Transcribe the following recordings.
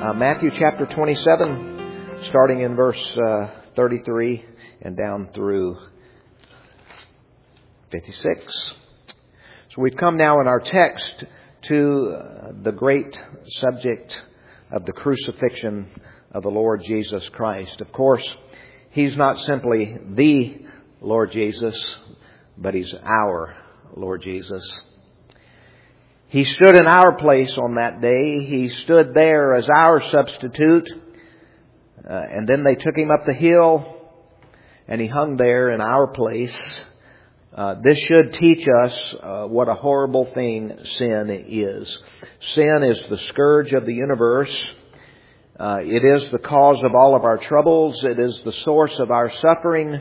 Matthew chapter 27, starting in verse 33 and down through 56. So we've come now in our text to the great subject of the crucifixion of the Lord Jesus Christ. Of course, He's not simply the Lord Jesus, but He's our Lord Jesus. He stood in our place on that day. He stood there as our substitute. And then they took Him up the hill and He hung there in our place. This should teach us what a horrible thing sin is. Sin is the scourge of the universe. It is the cause of all of our troubles. It is the source of our suffering.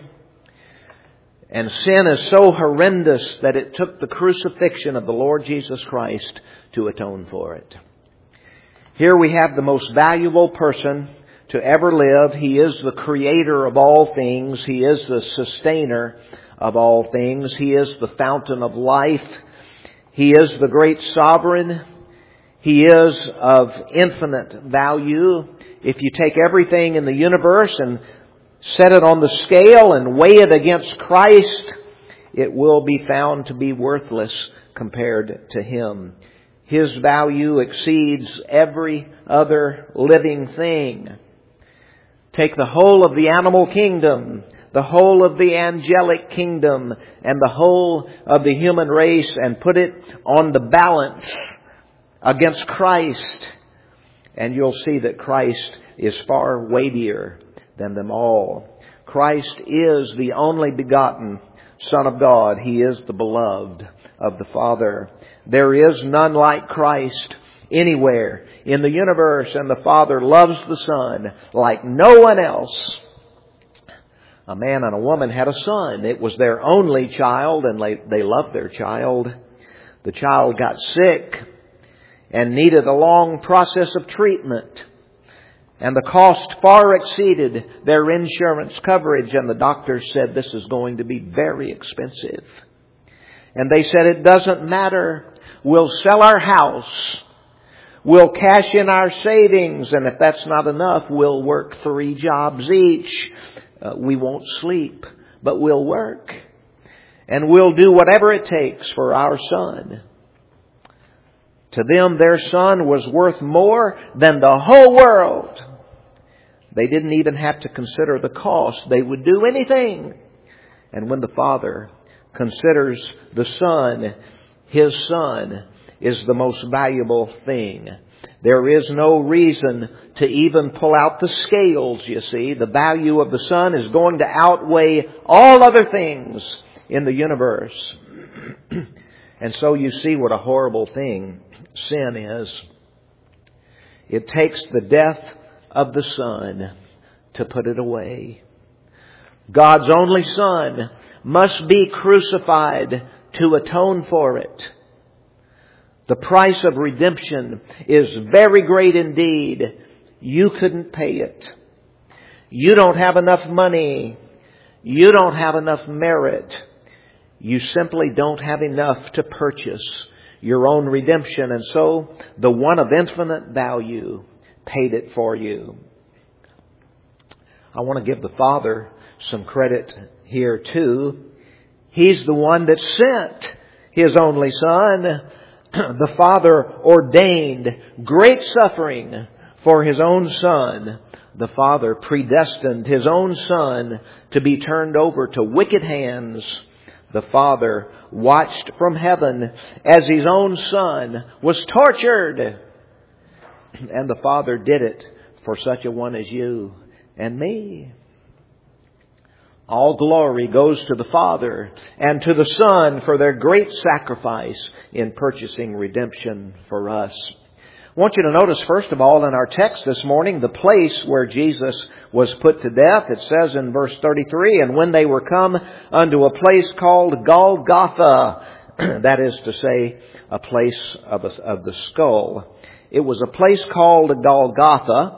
And sin is so horrendous that it took the crucifixion of the Lord Jesus Christ to atone for it. Here we have the most valuable person to ever live. He is the creator of all things. He is the sustainer of all things. He is the fountain of life. He is the great sovereign. He is of infinite value. If you take everything in the universe and set it on the scale and weigh it against Christ, it will be found to be worthless compared to Him. His value exceeds every other living thing. Take the whole of the animal kingdom, the whole of the angelic kingdom, and the whole of the human race and put it on the balance against Christ, and you'll see that Christ is far weightier than them all. Christ is the only begotten Son of God. He is the beloved of the Father. There is none like Christ anywhere in the universe, and the Father loves the Son like no one else. A man and a woman had a son. It was their only child, and they loved their child. The child got sick and needed a long process of treatment. And the cost far exceeded their insurance coverage. And the doctors said, this is going to be very expensive. And they said, it doesn't matter. We'll sell our house. We'll cash in our savings. And if that's not enough, we'll work 3 jobs each. We won't sleep, but we'll work. And we'll do whatever it takes for our son. To them, their son was worth more than the whole world. They didn't even have to consider the cost. They would do anything. And when the Father considers the Son, His Son is the most valuable thing. There is no reason to even pull out the scales, you see. The value of the Son is going to outweigh all other things in the universe. And so you see what a horrible thing sin is. It takes the death of the Son to put it away. God's only Son must be crucified to atone for it. The price of redemption is very great indeed. You couldn't pay it. You don't have enough money. You don't have enough merit. You simply don't have enough to purchase your own redemption. And so the one of infinite value paid it for you. I want to give the Father some credit here too. He's the one that sent His only Son. The Father ordained great suffering for His own Son. The Father predestined His own Son to be turned over to wicked hands. The Father watched from heaven as His own Son was tortured. And the Father did it for such a one as you and me. All glory goes to the Father and to the Son for their great sacrifice in purchasing redemption for us. I want you to notice, first of all, in our text this morning, the place where Jesus was put to death. It says in verse 33, and when they were come unto a place called Golgotha, that is to say, a place of the skull. It was a place called Golgotha.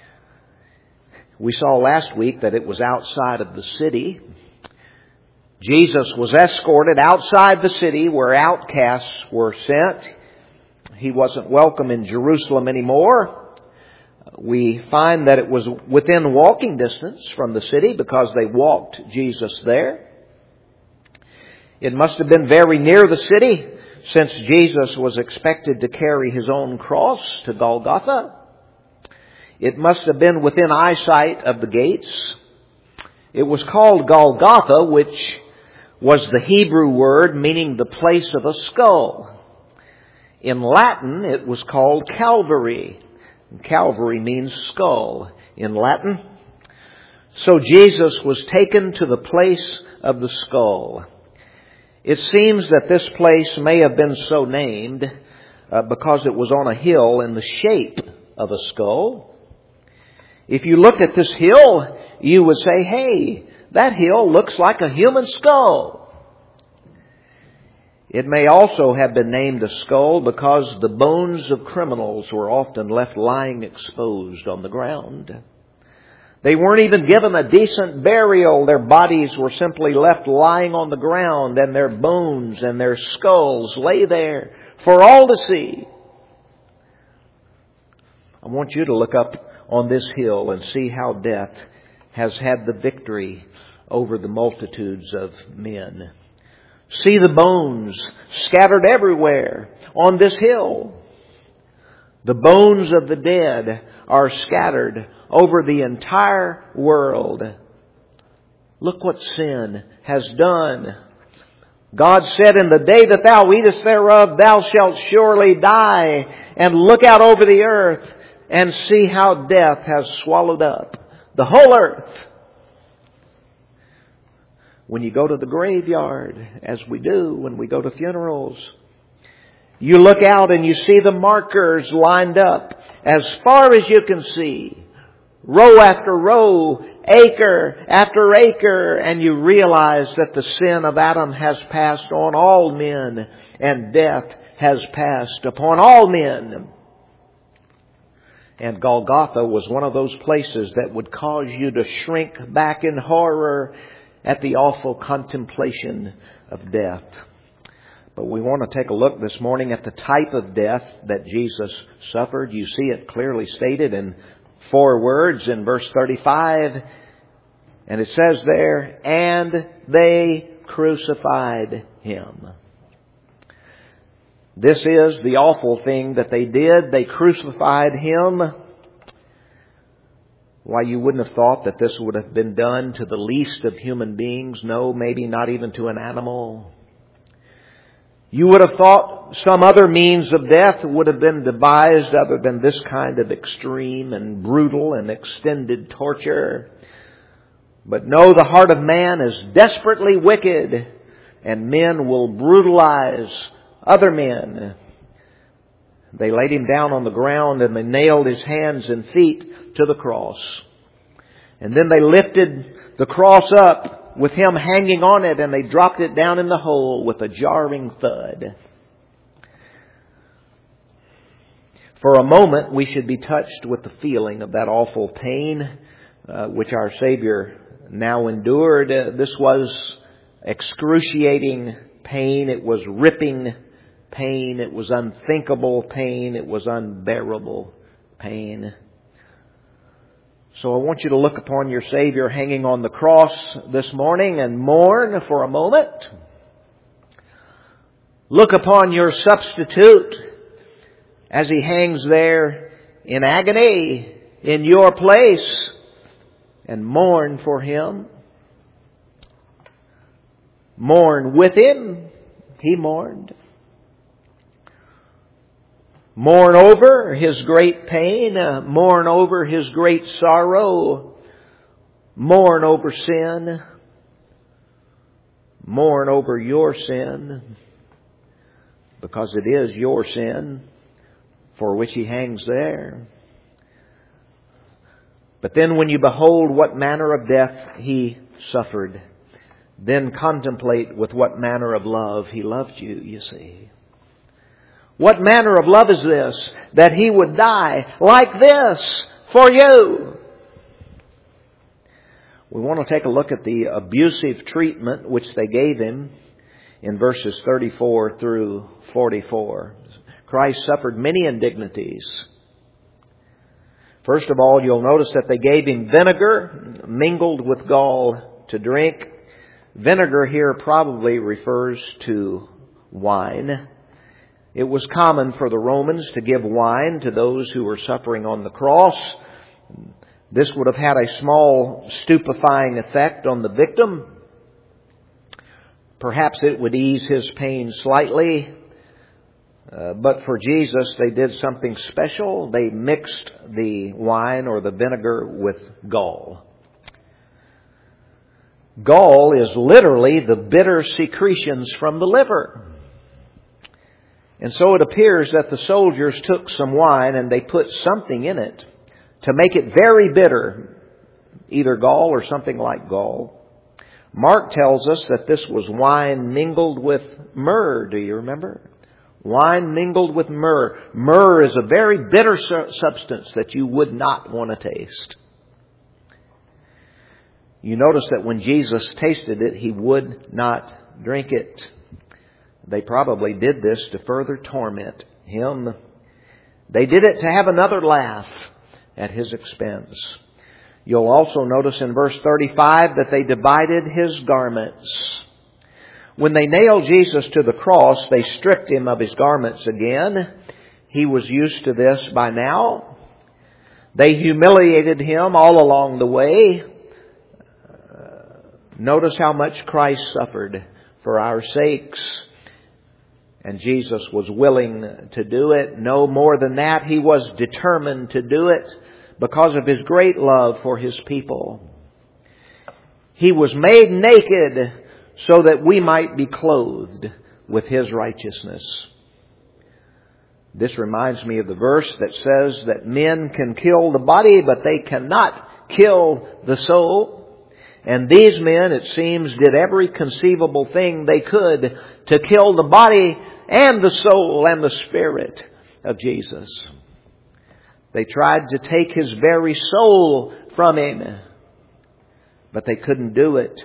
We saw last week that it was outside of the city. Jesus was escorted outside the city where outcasts were sent. He wasn't welcome in Jerusalem anymore. We find that it was within walking distance from the city because they walked Jesus there. It must have been very near the city since Jesus was expected to carry His own cross to Golgotha. It must have been within eyesight of the gates. It was called Golgotha, which was the Hebrew word meaning the place of a skull. In Latin, it was called Calvary. Calvary means skull in Latin. So Jesus was taken to the place of the skull. It seems that this place may have been so named because it was on a hill in the shape of a skull. If you looked at this hill, you would say, hey, that hill looks like a human skull. It may also have been named a skull because the bones of criminals were often left lying exposed on the ground. They weren't even given a decent burial. Their bodies were simply left lying on the ground, and their bones and their skulls lay there for all to see. I want you to look up on this hill and see how death has had the victory over the multitudes of men. See the bones scattered everywhere on this hill. The bones of the dead are scattered over the entire world. Look what sin has done. God said, in the day that thou eatest thereof, thou shalt surely die. And look out over the earth and see how death has swallowed up the whole earth. When you go to the graveyard, as we do when we go to funerals, you look out and you see the markers lined up as far as you can see. Row after row, acre after acre, and you realize that the sin of Adam has passed on all men and death has passed upon all men. And Golgotha was one of those places that would cause you to shrink back in horror at the awful contemplation of death. But we want to take a look this morning at the type of death that Jesus suffered. You see it clearly stated in 4 words in verse 35. And it says there, and they crucified Him. This is the awful thing that they did. They crucified Him. Why, you wouldn't have thought that this would have been done to the least of human beings. No, maybe not even to an animal. You would have thought some other means of death would have been devised other than this kind of extreme and brutal and extended torture. But no, the heart of man is desperately wicked, and men will brutalize other men. They laid Him down on the ground and they nailed His hands and feet to the cross. And then they lifted the cross up with Him hanging on it, and they dropped it down in the hole with a jarring thud. For a moment, we should be touched with the feeling of that awful pain which our Savior now endured. This was excruciating pain. It was ripping pain. It was unthinkable pain. It was unbearable pain. So I want you to look upon your Savior hanging on the cross this morning and mourn for a moment. Look upon your substitute as He hangs there in agony in your place and mourn for Him. Mourn with Him. He mourned. Mourn over His great pain. Mourn over His great sorrow. Mourn over sin. Mourn over your sin. Because it is your sin for which He hangs there. But then when you behold what manner of death He suffered, then contemplate with what manner of love He loved you, you see. What manner of love is this, that He would die like this for you? We want to take a look at the abusive treatment which they gave Him in verses 34 through 44. Christ suffered many indignities. First of all, you'll notice that they gave him vinegar mingled with gall to drink. Vinegar here probably refers to wine. It was common for the Romans to give wine to those who were suffering on the cross. This would have had a small stupefying effect on the victim. Perhaps it would ease his pain slightly. But for Jesus, they did something special. They mixed the wine or the vinegar with gall. Gall is literally the bitter secretions from the liver. And so it appears that the soldiers took some wine and they put something in it to make it very bitter, either gall or something like gall. Mark tells us that this was wine mingled with myrrh. Do you remember? Wine mingled with myrrh. Myrrh is a very bitter substance that you would not want to taste. You notice that when Jesus tasted it, he would not drink it. They probably did this to further torment him. They did it to have another laugh at his expense. You'll also notice in verse 35 that they divided his garments. When they nailed Jesus to the cross, they stripped him of his garments again. He was used to this by now. They humiliated him all along the way. Notice how much Christ suffered for our sakes. And Jesus was willing to do it. No more than that, he was determined to do it because of his great love for his people. He was made naked so that we might be clothed with his righteousness. This reminds me of the verse that says that men can kill the body, but they cannot kill the soul. And these men, it seems, did every conceivable thing they could to kill the body and the soul and the spirit of Jesus. They tried to take his very soul from him, but they couldn't do it.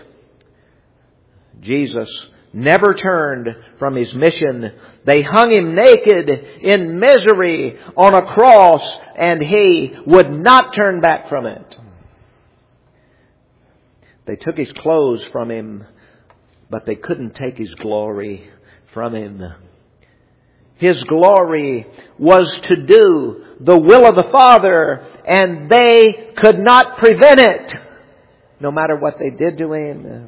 Jesus never turned from his mission. They hung him naked in misery on a cross, and he would not turn back from it. They took his clothes from him, but they couldn't take his glory from him. His glory was to do the will of the Father, and they could not prevent it, no matter what they did to him.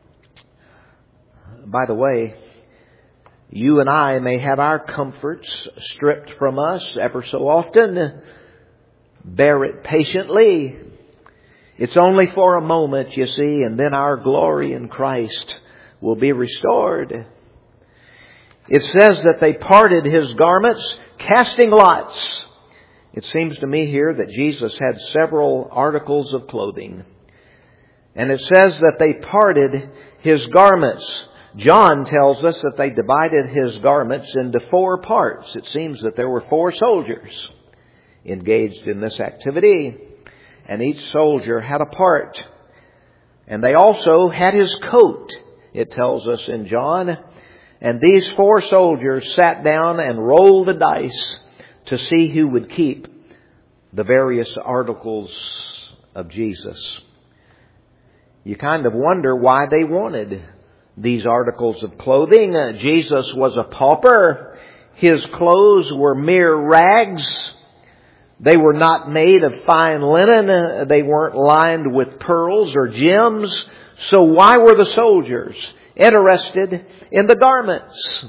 By the way, you and I may have our comforts stripped from us ever so often. Bear it patiently. It's only for a moment, you see, and then our glory in Christ will be restored. It says that they parted his garments, casting lots. It seems to me here that Jesus had several articles of clothing. And it says that they parted his garments. John tells us that they divided his garments into 4 parts. It seems that there were 4 soldiers engaged in this activity, and each soldier had a part. And they also had his coat, it tells us in John. And these 4 soldiers sat down and rolled the dice to see who would keep the various articles of Jesus. You kind of wonder why they wanted these articles of clothing. Jesus was a pauper. His clothes were mere rags. They were not made of fine linen. They weren't lined with pearls or gems. So why were the soldiers interested in the garments?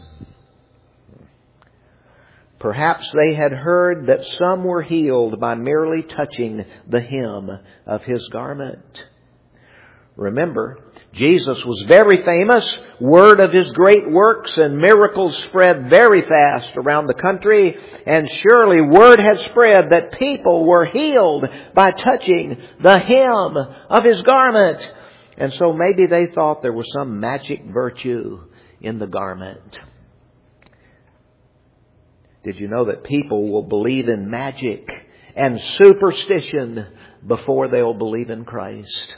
Perhaps they had heard that some were healed by merely touching the hem of his garment. Remember, Jesus was very famous. Word of his great works and miracles spread very fast around the country. And surely word had spread that people were healed by touching the hem of his garment. And so maybe they thought there was some magic virtue in the garment. Did you know that people will believe in magic and superstition before they'll believe in Christ?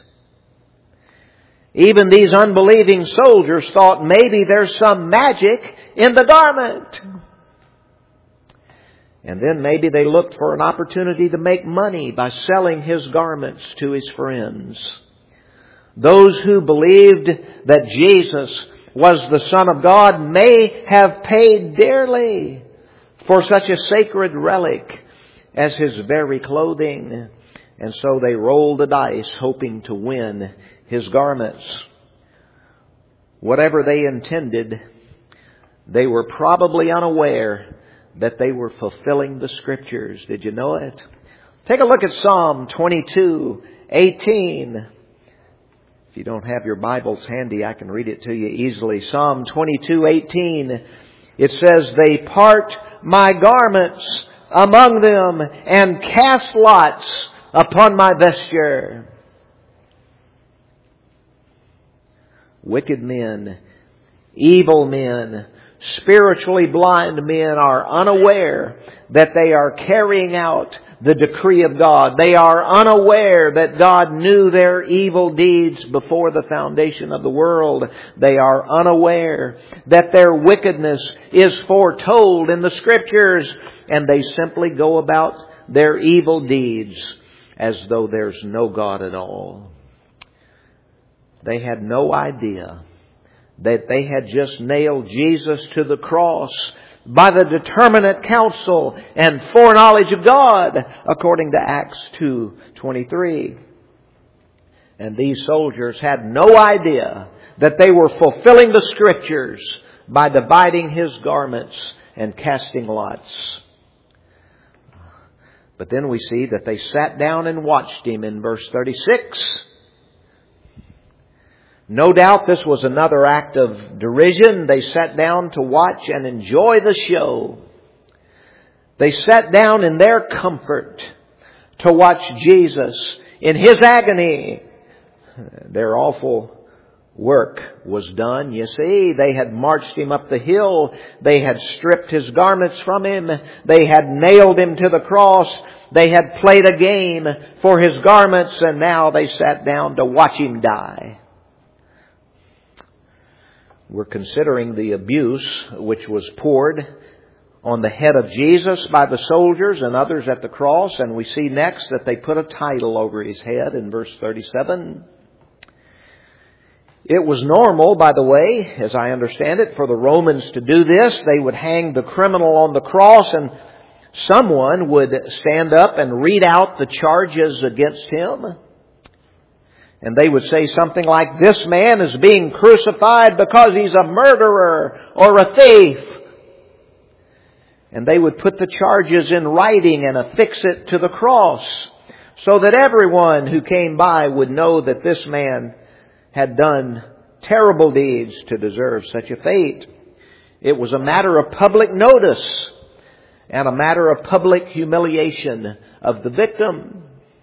Even these unbelieving soldiers thought maybe there's some magic in the garment. And then maybe they looked for an opportunity to make money by selling His garments to His friends. Those who believed that Jesus was the Son of God may have paid dearly for such a sacred relic as His very clothing. And so they rolled the dice hoping to win His garments. Whatever they intended, they were probably unaware that they were fulfilling the Scriptures. Did you know it? Take a look at Psalm 22:18. If you don't have your Bibles handy, I can read it to you easily. Psalm 22:18. It says, "They part my garments among them and cast lots upon my vesture." Wicked men, evil men, spiritually blind men are unaware that they are carrying out the decree of God. They are unaware that God knew their evil deeds before the foundation of the world. They are unaware that their wickedness is foretold in the Scriptures, and they simply go about their evil deeds as though there's no God at all. They had no idea that they had just nailed Jesus to the cross by the determinate counsel and foreknowledge of God, according to Acts 2:23. And these soldiers had no idea that they were fulfilling the Scriptures by dividing His garments and casting lots. But then we see that they sat down and watched Him in verse 36. No doubt this was another act of derision. They sat down to watch and enjoy the show. They sat down in their comfort to watch Jesus in His agony. Their awful work was done. You see, they had marched Him up the hill. They had stripped His garments from Him. They had nailed Him to the cross. They had played a game for His garments, and now they sat down to watch Him die. We're considering the abuse which was poured on the head of Jesus by the soldiers and others at the cross. And we see next that they put a title over His head in verse 37. It was normal, by the way, as I understand it, for the Romans to do this. They would hang the criminal on the cross, and someone would stand up and read out the charges against him. And they would say something like, "This man is being crucified because he's a murderer or a thief." And they would put the charges in writing and affix it to the cross so that everyone who came by would know that this man had done terrible deeds to deserve such a fate. It was a matter of public notice and a matter of public humiliation of the victim.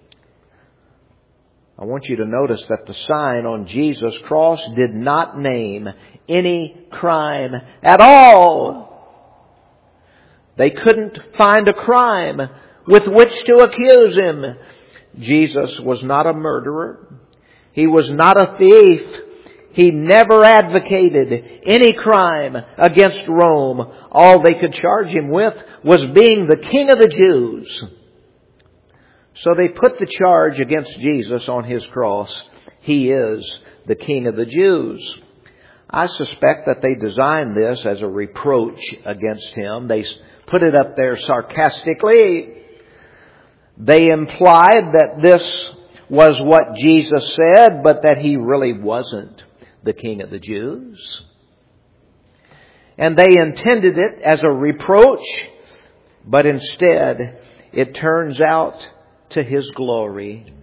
I want you to notice that the sign on Jesus' cross did not name any crime at all. They couldn't find a crime with which to accuse Him. Jesus was not a murderer. He was not a thief. He never advocated any crime against Rome. All they could charge Him with was being the King of the Jews. So they put the charge against Jesus on His cross. He is the King of the Jews. I suspect that they designed this as a reproach against Him. They put it up there sarcastically. They implied that this was what Jesus said, but that He really wasn't the King of the Jews. And they intended it as a reproach, but instead it turns out to His glory.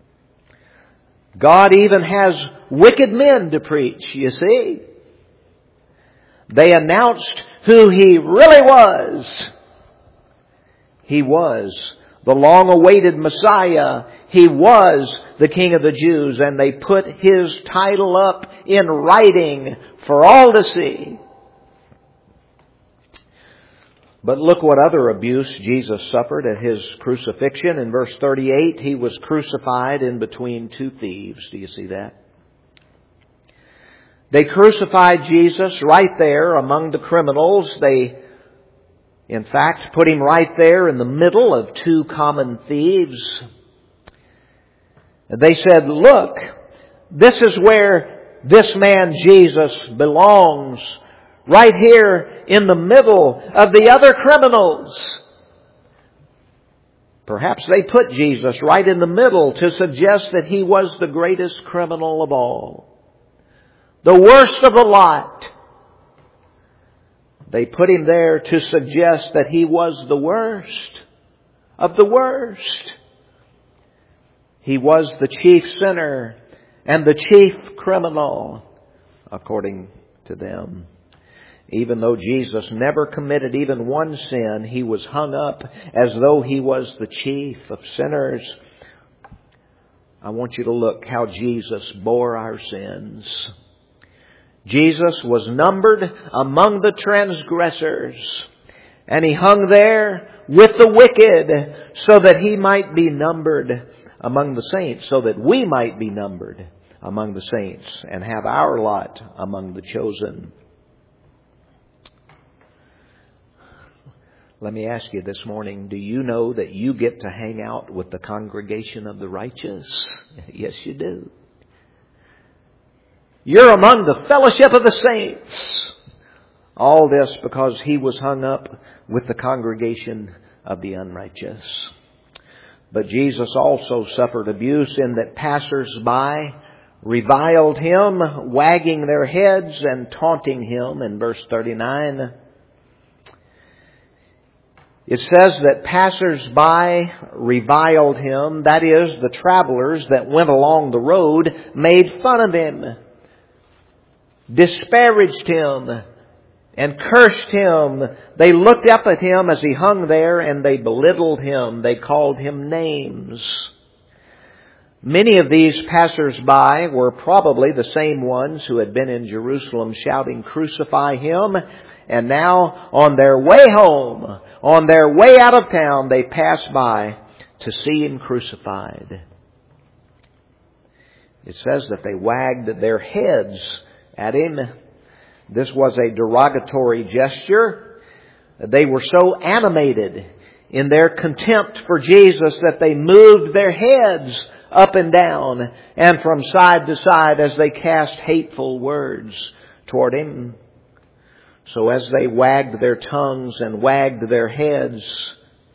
God even has wicked men to preach, you see. They announced who He really was. He was the long-awaited Messiah. He was the King of the Jews, and they put His title up in writing for all to see. But look what other abuse Jesus suffered at His crucifixion. In verse 38, He was crucified in between two thieves. Do you see that? They crucified Jesus right there among the criminals. They In fact, put Him right there in the middle of two common thieves. They said, look, this is where this man Jesus belongs. Right here in the middle of the other criminals. Perhaps they put Jesus right in the middle to suggest that He was the greatest criminal of all. The worst of the lot. They put Him there to suggest that He was the worst of the worst. He was the chief sinner and the chief criminal, according to them. Even though Jesus never committed even one sin, He was hung up as though He was the chief of sinners. I want you to look how Jesus bore our sins. Jesus was numbered among the transgressors, and He hung there with the wicked so that He might be numbered among the saints, so that we might be numbered among the saints and have our lot among the chosen. Let me ask you this morning, do you know that you get to hang out with the congregation of the righteous? Yes, you do. You're among the fellowship of the saints. All this because He was hung up with the congregation of the unrighteous. But Jesus also suffered abuse in that passers-by reviled Him, wagging their heads and taunting Him in verse 39. It says that passers-by reviled Him. That is, the travelers that went along the road made fun of Him, disparaged Him, and cursed Him. They looked up at Him as He hung there and they belittled Him. They called Him names. Many of these passers-by were probably the same ones who had been in Jerusalem shouting, "Crucify Him." And now on their way home, on their way out of town, they passed by to see Him crucified. It says that they wagged their heads at Him. This was a derogatory gesture. They were so animated in their contempt for Jesus that they moved their heads up and down and from side to side as they cast hateful words toward Him. So as they wagged their tongues and wagged their heads,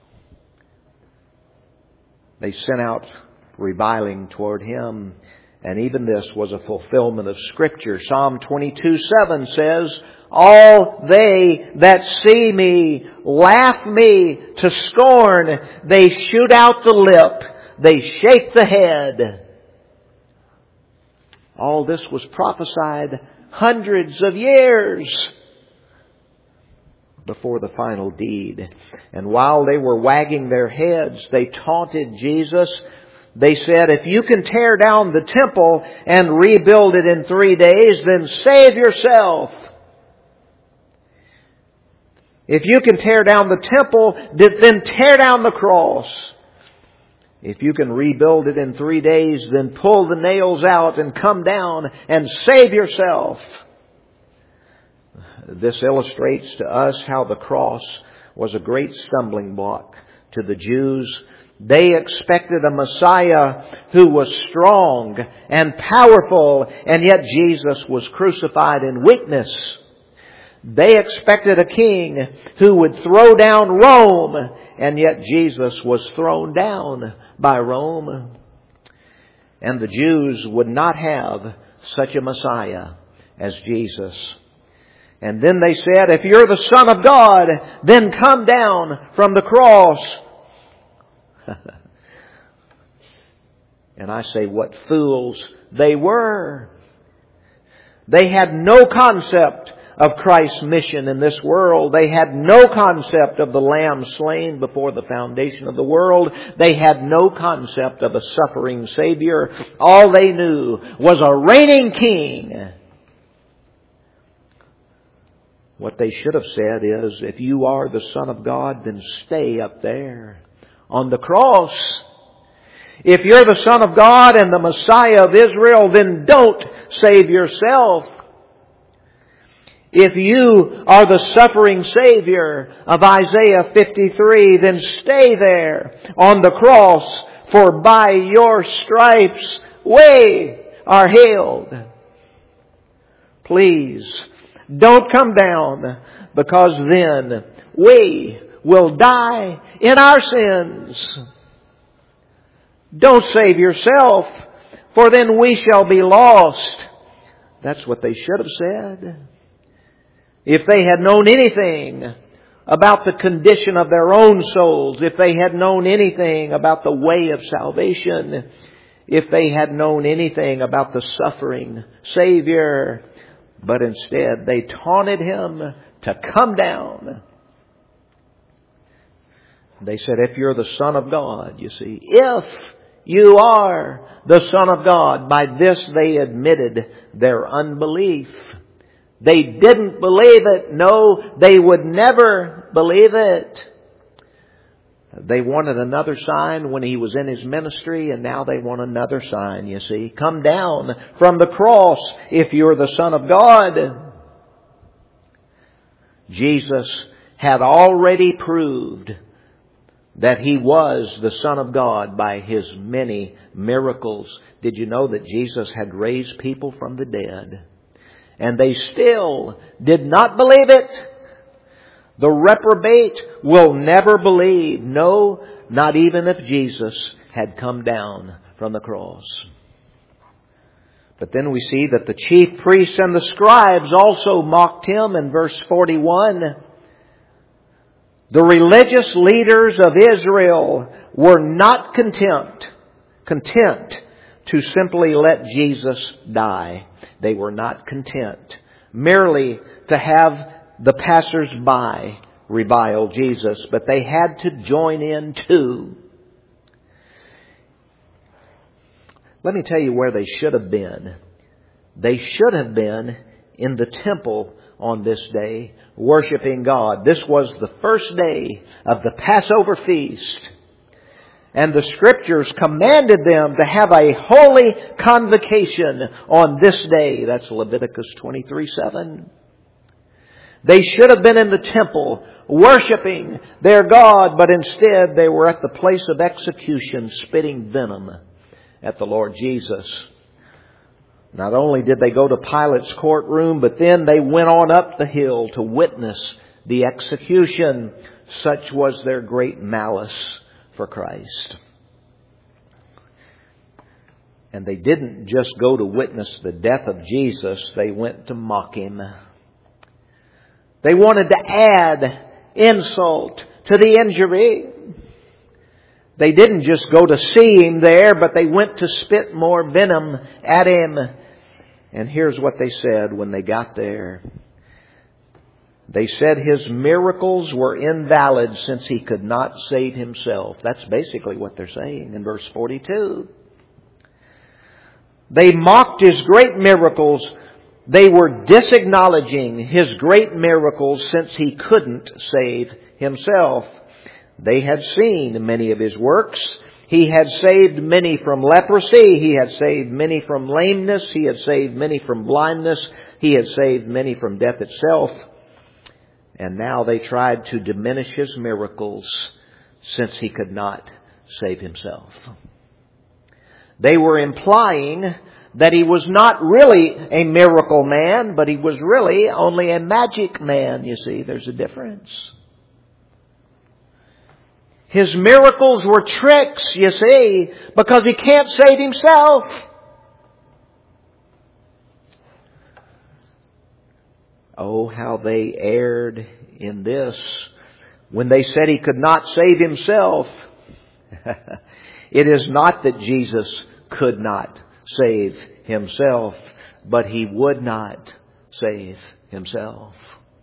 they sent out reviling toward Him. And even this was a fulfillment of Scripture. Psalm 22:7 says, "All they that see me laugh me to scorn. They shoot out the lip. They shake the head." All this was prophesied hundreds of years before the final deed. And while they were wagging their heads, they taunted Jesus. They said, "If you can tear down the temple and rebuild it in 3 days, then save yourself. If you can tear down the temple, then tear down the cross. If you can rebuild it in 3 days, then pull the nails out and come down and save yourself." This illustrates to us how the cross was a great stumbling block to the Jews. They expected a Messiah who was strong and powerful, and yet Jesus was crucified in weakness. They expected a king who would throw down Rome, and yet Jesus was thrown down by Rome. And the Jews would not have such a Messiah as Jesus. And then they said, "If you're the Son of God, then come down from the cross." And I say, what fools they were. They had no concept of Christ's mission in this world. They had no concept of the Lamb slain before the foundation of the world. They had no concept of a suffering Savior. All they knew was a reigning King. What they should have said is, "If you are the Son of God, then stay up there on the cross. If you're the Son of God and the Messiah of Israel, then don't save yourself. If you are the suffering Savior of Isaiah 53, then stay there on the cross, for by your stripes we are healed. Please, don't come down, because then we will die in our sins. Don't save yourself, for then we shall be lost. That's what they should have said. If they had known anything about the condition of their own souls, if they had known anything about the way of salvation, if they had known anything about the suffering Savior, but instead they taunted Him to come down. They said, if you're the Son of God, you see, if you are the Son of God. By this they admitted their unbelief. They didn't believe it. No, they would never believe it. They wanted another sign when He was in His ministry, and now they want another sign, you see. Come down from the cross if you're the Son of God. Jesus had already proved that He was the Son of God by His many miracles. Did you know that Jesus had raised people from the dead? And they still did not believe it. The reprobate will never believe. No, not even if Jesus had come down from the cross. But then we see that the chief priests and the scribes also mocked Him in verse 41. The religious leaders of Israel were not content to simply let Jesus die. They were not content merely to have the passers-by revile Jesus, but they had to join in too. Let me tell you where they should have been. They should have been in the temple on this day, worshiping God. This was the first day of the Passover feast. And the Scriptures commanded them to have a holy convocation on this day. That's Leviticus 23:7. They should have been in the temple worshiping their God, but instead they were at the place of execution spitting venom at the Lord Jesus. Not only did they go to Pilate's courtroom, but then they went on up the hill to witness the execution. Such was their great malice for Christ. And they didn't just go to witness the death of Jesus, they went to mock Him. They wanted to add insult to the injury. They didn't just go to see Him there, but they went to spit more venom at Him. And here's what they said when they got there. They said His miracles were invalid since He could not save Himself. That's basically what they're saying in verse 42. They mocked His great miracles. They were disacknowledging His great miracles since He couldn't save Himself. They had seen many of His works. He had saved many from leprosy. He had saved many from lameness. He had saved many from blindness. He had saved many from death itself. And now they tried to diminish His miracles since He could not save Himself. They were implying that He was not really a miracle man, but He was really only a magic man. You see, there's a difference. His miracles were tricks, you see, because He can't save Himself. Oh, how they erred in this. When they said He could not save Himself, it is not that Jesus could not save Himself, but He would not save Himself.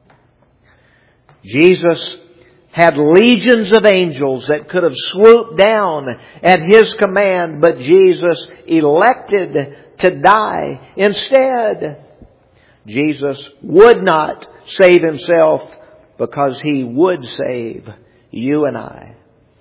Jesus had legions of angels that could have swooped down at His command, but Jesus elected to die instead. Jesus would not save Himself because He would save you and I.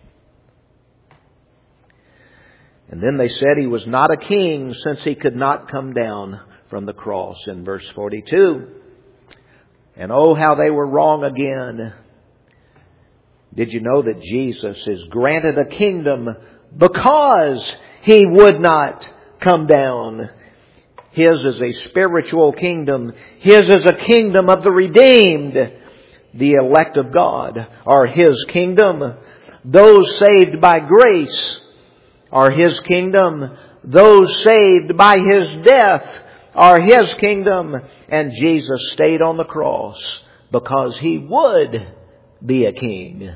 And then they said He was not a king since He could not come down from the cross in verse 42. And oh, how they were wrong again. Did you know that Jesus is granted a kingdom because He would not come down? His is a spiritual kingdom. His is a kingdom of the redeemed. The elect of God are His kingdom. Those saved by grace are His kingdom. Those saved by His death are His kingdom. And Jesus stayed on the cross because He would be a king.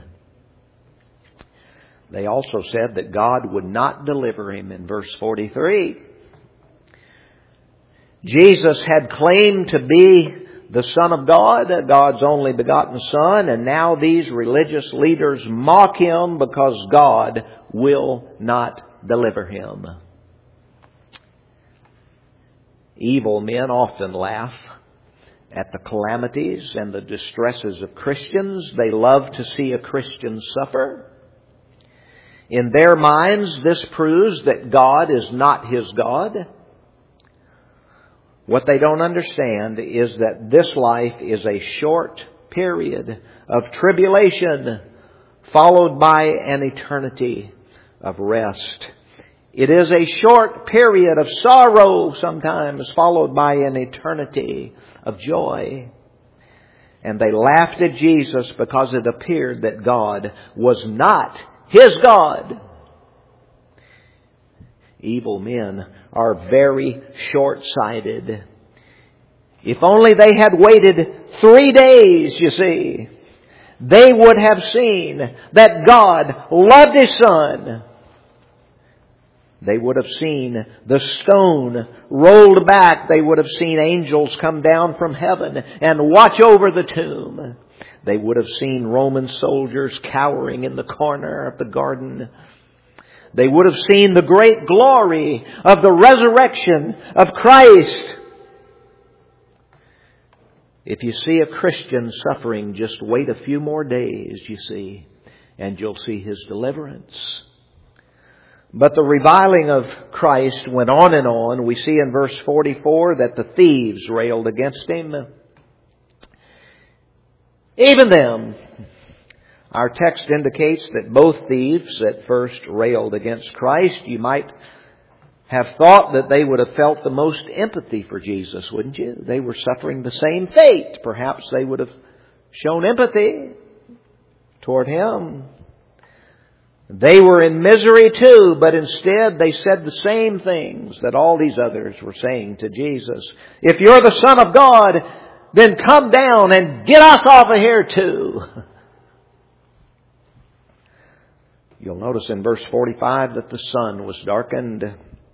They also said that God would not deliver Him in verse 43. Jesus had claimed to be the Son of God, God's only begotten Son, and now these religious leaders mock Him because God will not deliver Him. Evil men often laugh at the calamities and the distresses of Christians. They love to see a Christian suffer. In their minds, this proves that God is not his God. What they don't understand is that this life is a short period of tribulation followed by an eternity of rest. It is a short period of sorrow sometimes followed by an eternity of joy. And they laughed at Jesus because it appeared that God was not his God. Evil men are very short-sighted. If only they had waited 3 days, you see, they would have seen that God loved His Son. They would have seen the stone rolled back. They would have seen angels come down from heaven and watch over the tomb. They would have seen Roman soldiers cowering in the corner of the garden. They would have seen the great glory of the resurrection of Christ. If you see a Christian suffering, just wait a few more days, you see, and you'll see His deliverance. But the reviling of Christ went on and on. We see in verse 44 that the thieves railed against Him. Even them. Our text indicates that both thieves at first railed against Christ. You might have thought that they would have felt the most empathy for Jesus, wouldn't you? They were suffering the same fate. Perhaps they would have shown empathy toward Him. They were in misery too, but instead they said the same things that all these others were saying to Jesus. If you're the Son of God, then come down and get us off of here too. You'll notice in verse 45 that the sun was darkened.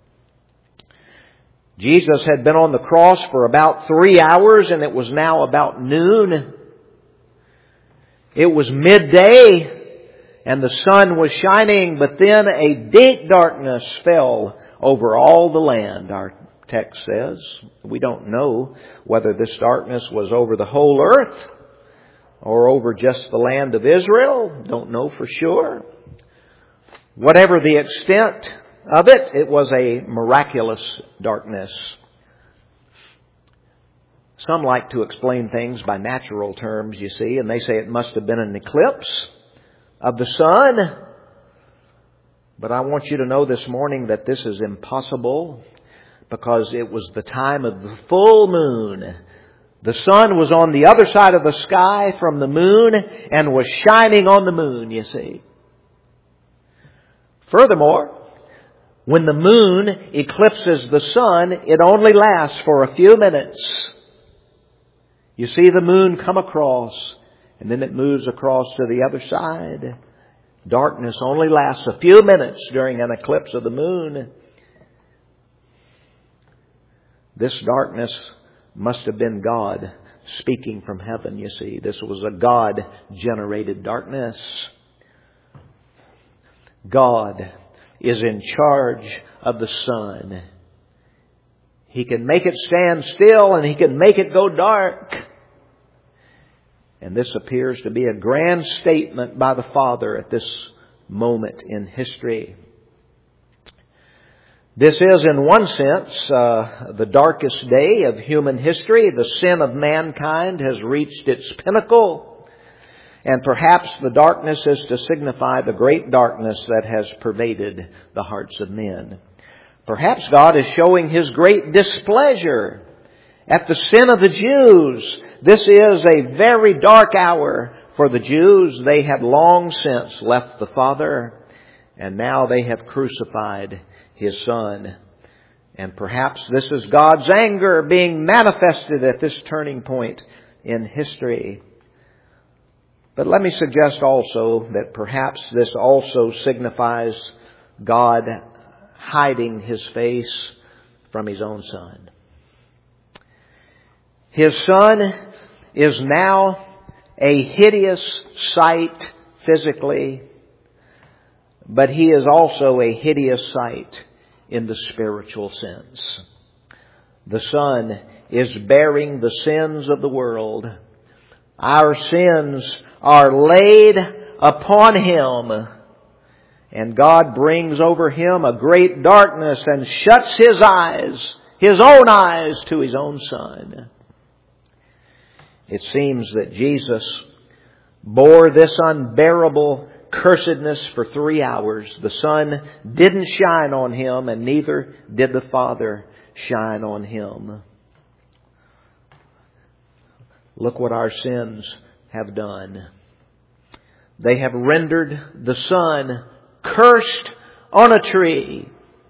Jesus had been on the cross for about 3 hours, and it was now about noon. It was midday, and the sun was shining, but then a deep darkness fell over all the land, our text says. We don't know whether this darkness was over the whole earth or over just the land of Israel. Don't know for sure. Whatever the extent of it, it was a miraculous darkness. Some like to explain things by natural terms, you see, and they say it must have been an eclipse of the sun. But I want you to know this morning that this is impossible because it was the time of the full moon. The sun was on the other side of the sky from the moon and was shining on the moon, you see. Furthermore, when the moon eclipses the sun, it only lasts for a few minutes. You see the moon come across, and then it moves across to the other side. Darkness only lasts a few minutes during an eclipse of the moon. This darkness must have been God speaking from heaven, you see. This was a God-generated darkness. God is in charge of the sun. He can make it stand still and He can make it go dark. And this appears to be a grand statement by the Father at this moment in history. This is, in one sense, the darkest day of human history. The sin of mankind has reached its pinnacle. And perhaps the darkness is to signify the great darkness that has pervaded the hearts of men. Perhaps God is showing His great displeasure at the sin of the Jews. This is a very dark hour for the Jews. They had long since left the Father, and now they have crucified His Son. And perhaps this is God's anger being manifested at this turning point in history. But let me suggest also that perhaps this also signifies God hiding His face from His own Son. His Son is now a hideous sight physically, but He is also a hideous sight in the spiritual sense. The Son is bearing the sins of the world. Our sins are laid upon Him, and God brings over Him a great darkness and shuts His eyes, His own eyes, to His own Son. It seems that Jesus bore this unbearable cursedness for 3 hours. The sun didn't shine on Him, and neither did the Father shine on Him. Look what our sins have done. They have rendered the Son cursed on a tree.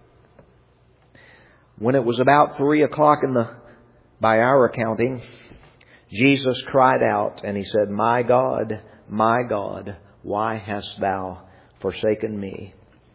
When it was about 3 o'clock by our accounting, Jesus cried out and He said, my God, why hast Thou forsaken me?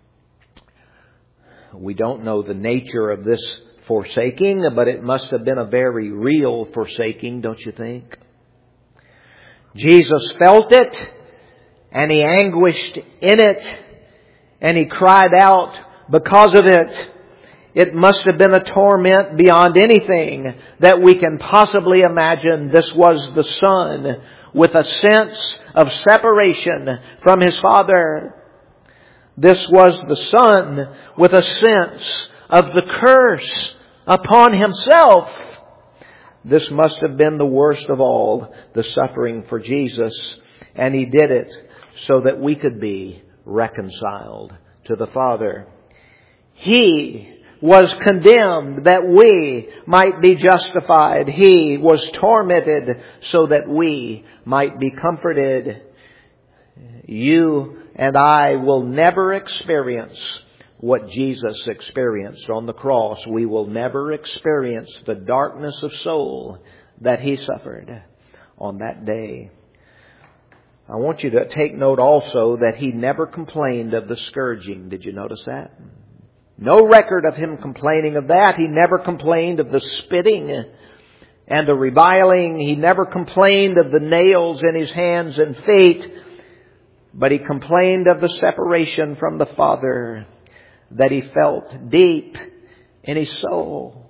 We don't know the nature of this forsaking, but it must have been a very real forsaking, don't you think? Jesus felt it, and He anguished in it, and He cried out because of it. It must have been a torment beyond anything that we can possibly imagine. This was the Son with a sense of separation from His Father. This was the Son with a sense of the curse upon Himself. This must have been the worst of all, the suffering for Jesus. And He did it so that we could be reconciled to the Father. He was condemned that we might be justified. He was tormented so that we might be comforted. You and I will never experience what Jesus experienced on the cross. We will never experience the darkness of soul that He suffered on that day. I want you to take note also that He never complained of the scourging. Did you notice that? No record of Him complaining of that. He never complained of the spitting and the reviling. He never complained of the nails in His hands and feet. But He complained of the separation from the Father that He felt deep in His soul.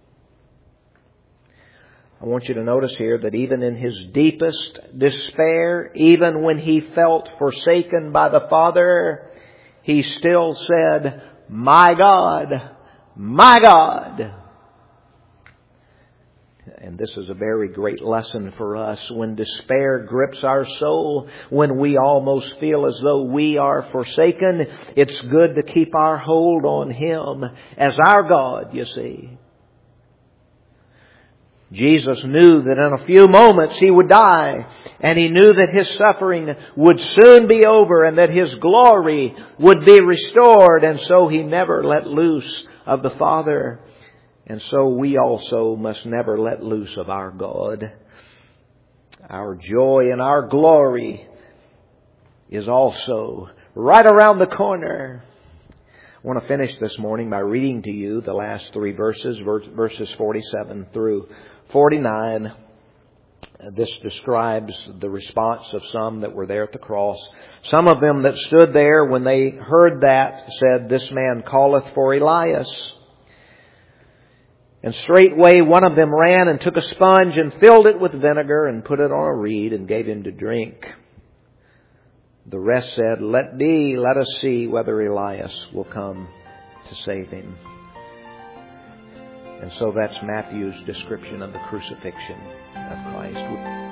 I want you to notice here that even in His deepest despair, even when He felt forsaken by the Father, He still said, my God, my God. And this is a very great lesson for us. When despair grips our soul, when we almost feel as though we are forsaken, it's good to keep our hold on Him as our God, you see. Jesus knew that in a few moments He would die, and He knew that His suffering would soon be over and that His glory would be restored, and so He never let loose of the Father. And so we also must never let loose of our God. Our joy and our glory is also right around the corner. I want to finish this morning by reading to you the last 3 verses, verses 47 through 49. This describes the response of some that were there at the cross. Some of them that stood there when they heard that said, this man calleth for Elias. And straightway one of them ran and took a sponge and filled it with vinegar and put it on a reed and gave him to drink. The rest said, let be, let us see whether Elias will come to save him. And so that's Matthew's description of the crucifixion of Christ.